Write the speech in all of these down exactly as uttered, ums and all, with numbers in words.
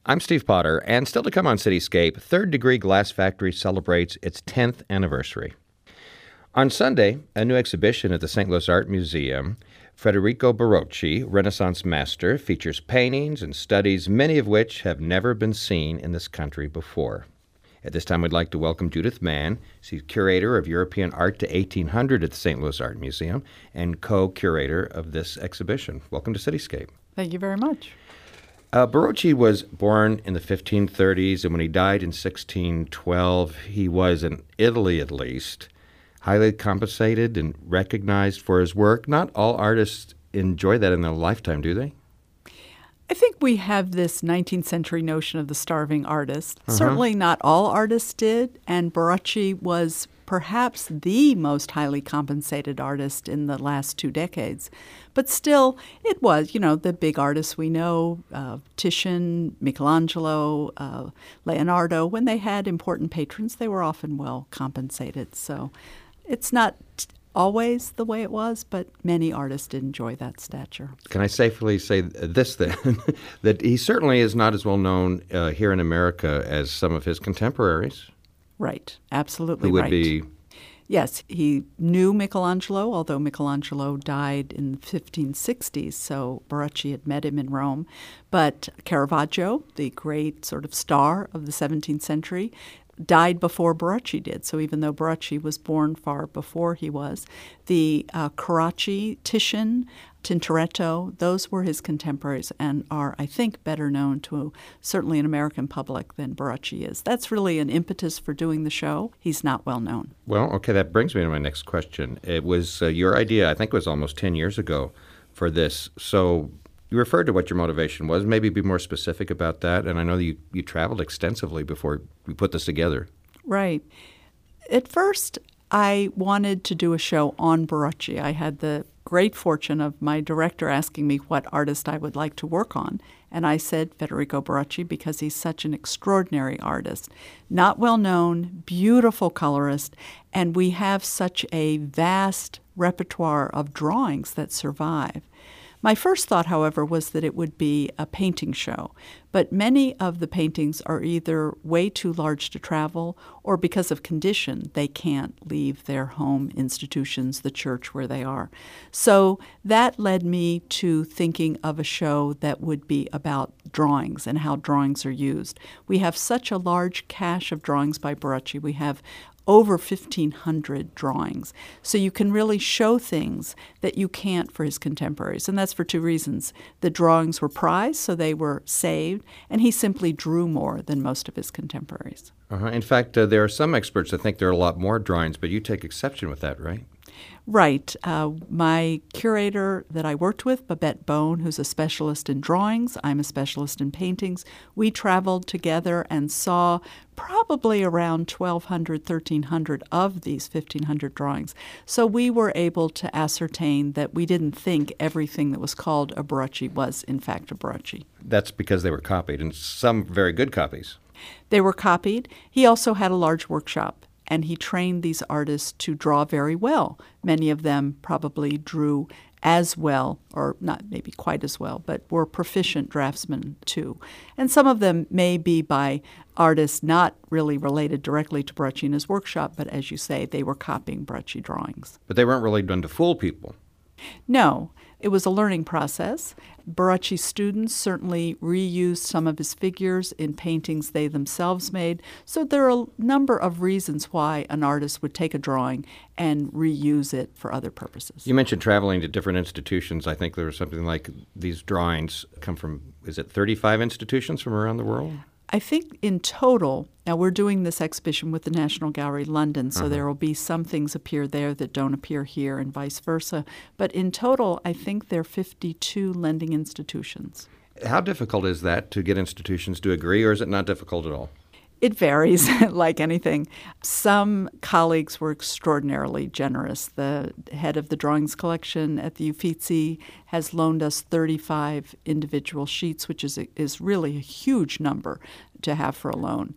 I'm Steve Potter, and still to come on Cityscape, Third Degree Glass Factory celebrates its tenth anniversary. On Sunday, a new exhibition at the Saint Louis Art Museum, Federico Barocci, Renaissance master, features paintings and studies, many of which have never been seen in this country before. At this time, we'd like to welcome Judith Mann. She's curator of European Art to eighteen hundred at the Saint Louis Art Museum and co-curator of this exhibition. Welcome to Cityscape. Thank you very much. Uh, Barocci was born in the fifteen thirties, and when he died in sixteen twelve, he was, in Italy at least, highly compensated and recognized for his work. Not all artists enjoy that in their lifetime, do they? I think we have this nineteenth century notion of the starving artist. Uh-huh. Certainly not all artists did, and Barocci was perhaps the most highly compensated artist in the last two decades. But still, it was, you know, the big artists we know, uh, Titian, Michelangelo, uh, Leonardo, when they had important patrons, they were often well compensated. So it's not always the way it was, but many artists did enjoy that stature. Can I safely say this then, that he certainly is not as well known uh, here in America as some of his contemporaries? Right, absolutely Who would right. be? Yes, he knew Michelangelo, although Michelangelo died in the fifteen sixties, so Barocci had met him in Rome. But Caravaggio, the great sort of star of the seventeenth century, died before Barocci did. So even though Barocci was born far before he was, the uh, Carracci, Titian, Tintoretto, those were his contemporaries and are, I think, better known to certainly an American public than Barocci is. That's really an impetus for doing the show. He's not well known. Well, okay, that brings me to my next question. It was uh, your idea, I think it was almost ten years ago, for this. So you referred to what your motivation was. Maybe be more specific about that. And I know that you, you traveled extensively before we put this together. Right. At first, I wanted to do a show on Barocci. I had the great fortune of my director asking me what artist I would like to work on. And I said Federico Barocci because he's such an extraordinary artist. Not well known, beautiful colorist, and we have such a vast repertoire of drawings that survive. My first thought, however, was that it would be a painting show, but many of the paintings are either way too large to travel or because of condition, they can't leave their home institutions, the church where they are. So that led me to thinking of a show that would be about drawings and how drawings are used. We have such a large cache of drawings by Barocci. We have over fifteen hundred drawings. So you can really show things that you can't for his contemporaries. And that's for two reasons. The drawings were prized, so they were saved, and he simply drew more than most of his contemporaries. Uh-huh. In fact, uh, there are some experts that think there are a lot more drawings, but you take exception with that, right? Right. Uh, my curator that I worked with, Babette Bone, who's a specialist in drawings, I'm a specialist in paintings, we traveled together and saw probably around twelve hundred, thirteen hundred of these fifteen hundred drawings. So we were able to ascertain that we didn't think everything that was called a Barocci was, in fact, a Barocci. That's because they were copied, and some very good copies. They were copied. He also had a large workshop, and he trained these artists to draw very well. Many of them probably drew as well, or not maybe quite as well, but were proficient draftsmen too. And some of them may be by artists not really related directly to Barocci in his workshop, but as you say, they were copying Barocci drawings. But they weren't really done to fool people. No, it was a learning process. Barocci's students certainly reused some of his figures in paintings they themselves made. So there are a number of reasons why an artist would take a drawing and reuse it for other purposes. You mentioned traveling to different institutions. I think there was something like these drawings come from, is it thirty-five institutions from around the world? I think in total, now we're doing this exhibition with the National Gallery London, so uh-huh. there will be some things appear there that don't appear here and vice versa. But in total, I think there are fifty-two lending institutions. How difficult is that to get institutions to agree, or is it not difficult at all? It varies, like anything. Some colleagues were extraordinarily generous. The head of the drawings collection at the Uffizi has loaned us thirty-five individual sheets, which is, a, is really a huge number to have for a loan.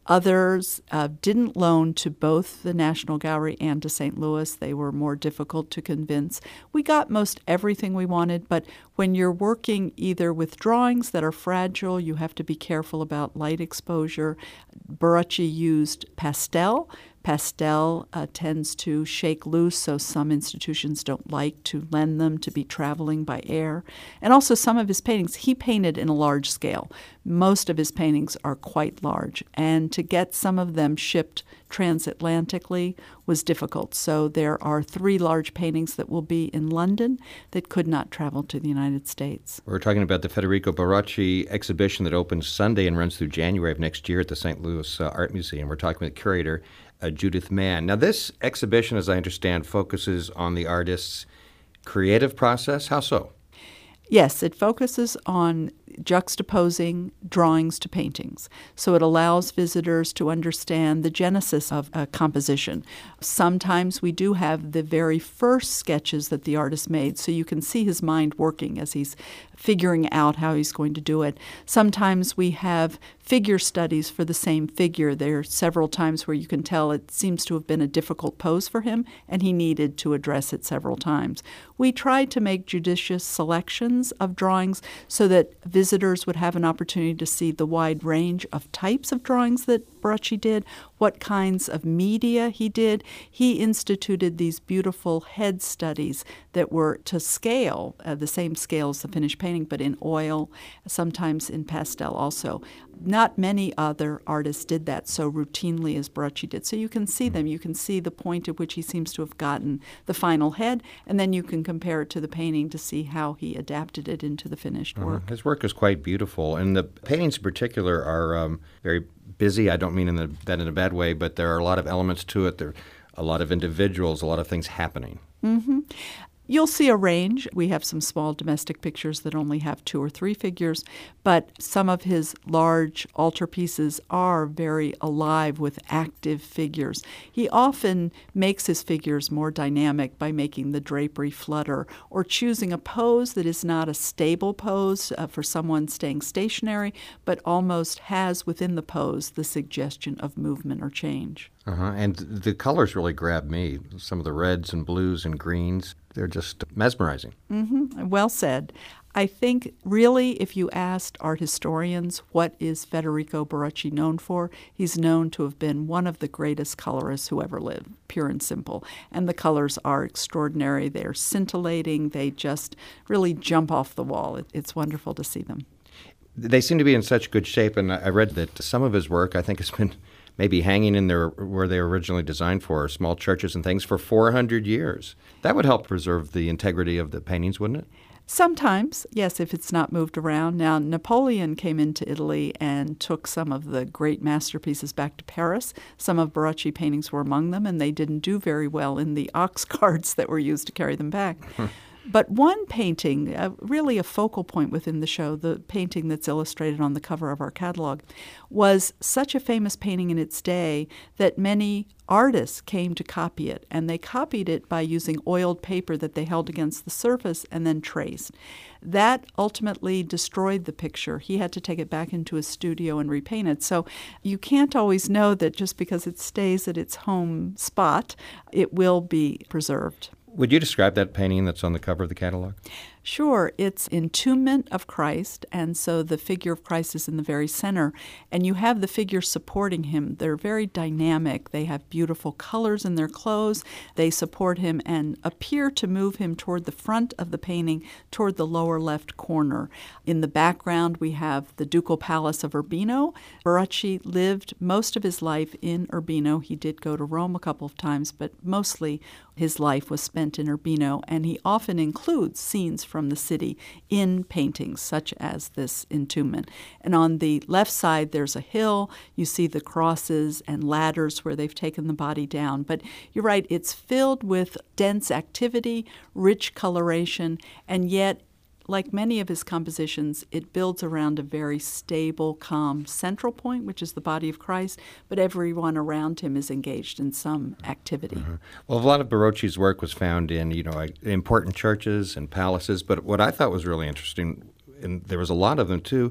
Others uh, didn't loan to both the National Gallery and to Saint Louis. They were more difficult to convince. We got most everything we wanted, but when you're working either with drawings that are fragile, you have to be careful about light exposure. Barocci used pastel. Pastel uh, tends to shake loose, so some institutions don't like to lend them to be traveling by air. And also some of his paintings, he painted in a large scale. Most of his paintings are quite large, and to get some of them shipped transatlantically was difficult. So there are three large paintings that will be in London that could not travel to the United States. We're talking about the Federico Barocci exhibition that opens Sunday and runs through January of next year at the Saint Louis uh, Art Museum. We're talking with curator uh, Judith Mann. Now, this exhibition, as I understand, focuses on the artist's creative process. How so? Yes, it focuses on juxtaposing drawings to paintings. So it allows visitors to understand the genesis of a composition. Sometimes we do have the very first sketches that the artist made, so you can see his mind working as he's figuring out how he's going to do it. Sometimes we have figure studies for the same figure. There are several times where you can tell it seems to have been a difficult pose for him, and he needed to address it several times. We tried to make judicious selections of drawings so that visitors would have an opportunity to see the wide range of types of drawings that Barocci did, what kinds of media he did. He instituted these beautiful head studies that were to scale, uh, the same scale as the finished painting, but in oil, sometimes in pastel also. Not many other artists did that so routinely as Barocci did. So you can see them. You can see the point at which he seems to have gotten the final head, and then you can compare it to the painting to see how he adapted it into the finished work. Uh-huh. His work is quite beautiful, and the paintings in particular are um, very busy. I don't mean in the, that in a bad way, but there are a lot of elements to it. There are a lot of individuals, a lot of things happening. Mm-hmm. You'll see a range. We have some small domestic pictures that only have two or three figures, but some of his large altarpieces are very alive with active figures. He often makes his figures more dynamic by making the drapery flutter or choosing a pose that is not a stable pose uh, for someone staying stationary, but almost has within the pose the suggestion of movement or change. Uh-huh. And the colors really grab me. Some of the reds and blues and greens, they're just mesmerizing. Mm-hmm. Well said. I think really if you asked art historians what is Federico Barocci known for, he's known to have been one of the greatest colorists who ever lived, pure and simple. And the colors are extraordinary. They're scintillating. They just really jump off the wall. It, it's wonderful to see them. They seem to be in such good shape, and I read that some of his work, I think, has been maybe hanging in there where they were originally designed for, small churches and things, for four hundred years. That would help preserve the integrity of the paintings, wouldn't it? Sometimes, yes, if it's not moved around. Now, Napoleon came into Italy and took some of the great masterpieces back to Paris. Some of Barocci paintings were among them, and they didn't do very well in the ox carts that were used to carry them back. But one painting, uh, really a focal point within the show, the painting that's illustrated on the cover of our catalog, was such a famous painting in its day that many artists came to copy it. And they copied it by using oiled paper that they held against the surface and then traced. That ultimately destroyed the picture. He had to take it back into his studio and repaint it. So you can't always know that just because it stays at its home spot, it will be preserved. Would you describe that painting that's on the cover of the catalog? Sure. It's Entombment of Christ, and so the figure of Christ is in the very center, and you have the figure supporting him. They're very dynamic. They have beautiful colors in their clothes. They support him and appear to move him toward the front of the painting, toward the lower left corner. In the background, we have the Ducal Palace of Urbino. Barocci lived most of his life in Urbino. He did go to Rome a couple of times, but mostly his life was spent in Urbino, and he often includes scenes from the city in paintings such as this entombment. And on the left side, there's a hill. You see the crosses and ladders where they've taken the body down. But you're right, it's filled with dense activity, rich coloration, and yet like many of his compositions, it builds around a very stable, calm central point, which is the body of Christ, but everyone around him is engaged in some activity. Uh-huh. Well, a lot of Barocci's work was found in, you know, important churches and palaces, but what I thought was really interesting, and there was a lot of them too,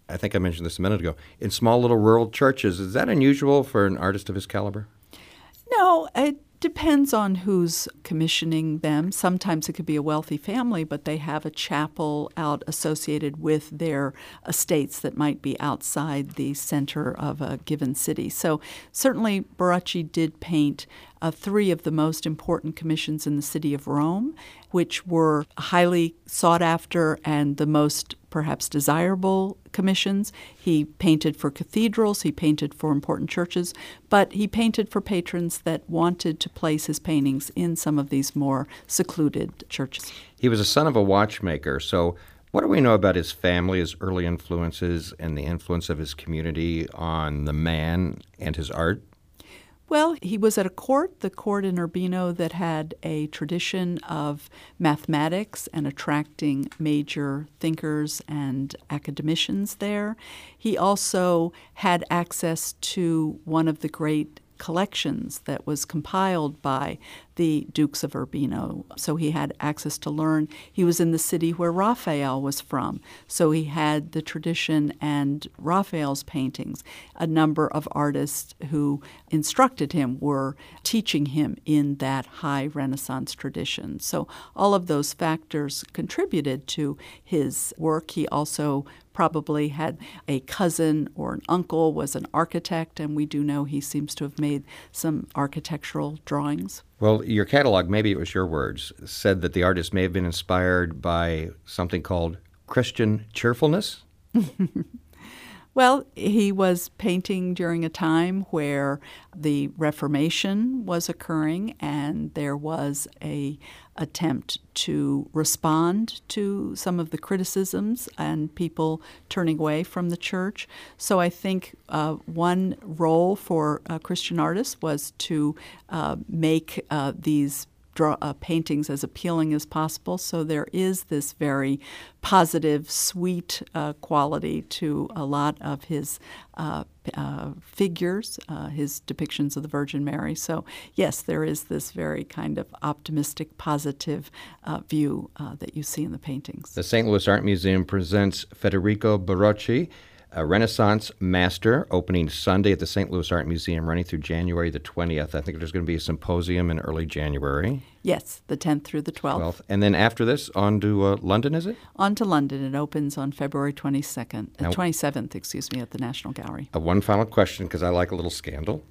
I think I mentioned this a minute ago, in small little rural churches. Is that unusual for an artist of his caliber? No, it depends on who's commissioning them. Sometimes it could be a wealthy family, but they have a chapel out associated with their estates that might be outside the center of a given city. So certainly Barocci did paint uh, three of the most important commissions in the city of Rome, which were highly sought after and the most perhaps desirable commissions. He painted for cathedrals, he painted for important churches, but he painted for patrons that wanted to place his paintings in some of these more secluded churches. He was a son of a watchmaker, so what do we know about his family, his early influences, and the influence of his community on the man and his art? Well, he was at a court, the court in Urbino, that had a tradition of mathematics and attracting major thinkers and academicians there. He also had access to one of the great collections that was compiled by the Dukes of Urbino. So he had access to learn. He was in the city where Raphael was from, so he had the tradition and Raphael's paintings. A number of artists who instructed him were teaching him in that high Renaissance tradition. So all of those factors contributed to his work. He also probably had a cousin or an uncle was an architect, and we do know he seems to have made some architectural drawings. Well, your catalog, maybe it was your words, said that the artist may have been inspired by something called Christian cheerfulness. Well, he was painting during a time where the Reformation was occurring, and there was a attempt to respond to some of the criticisms and people turning away from the church. So I think uh, one role for uh, Christian artists was to uh, make uh, these draw uh, paintings as appealing as possible. So there is this very positive, sweet uh, quality to a lot of his uh, uh, figures, uh, his depictions of the Virgin Mary. So yes, there is this very kind of optimistic, positive uh, view uh, that you see in the paintings. The Saint Louis Art Museum presents Federico Barocci, a Renaissance master, opening Sunday at the Saint Louis Art Museum, running through January the twentieth. I think there's going to be a symposium in early January. Yes, the tenth through the twelfth. twelfth. And then after this, on to uh, London, is it? On to London. It opens on February twenty-second, uh, Now, twenty-seventh, excuse me, at the National Gallery. Uh, one final question, because I like a little scandal.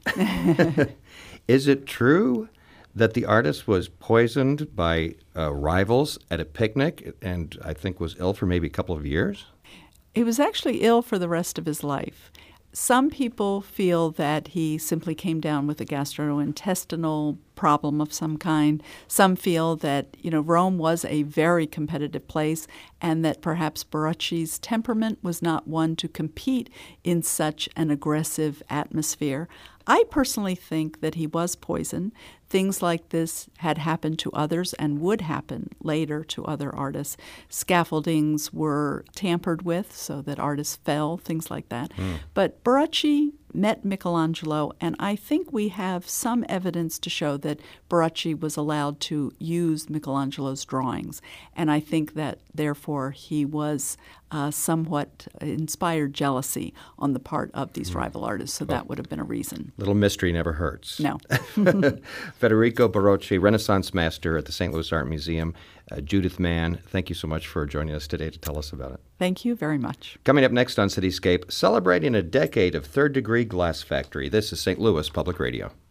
Is it true that the artist was poisoned by uh, rivals at a picnic and I think was ill for maybe a couple of years? He was actually ill for the rest of his life. Some people feel that he simply came down with a gastrointestinal problem of some kind. Some feel that, you know, Rome was a very competitive place and that perhaps Barocci's temperament was not one to compete in such an aggressive atmosphere. I personally think that he was poisoned. Things like this had happened to others and would happen later to other artists. Scaffoldings were tampered with so that artists fell, things like that. Mm. But Barocci met Michelangelo, and I think we have some evidence to show that Barocci was allowed to use Michelangelo's drawings. And I think that, therefore, he was uh, somewhat inspired jealousy on the part of these mm. rival artists, so well, that would have been a reason. Little mystery never hurts. No. Federico Barocci, Renaissance master at the Saint Louis Art Museum. Uh, Judith Mann, thank you so much for joining us today to tell us about it. Thank you very much. Coming up next on Cityscape, celebrating a decade of third-degree glass factory. This is Saint Louis Public Radio.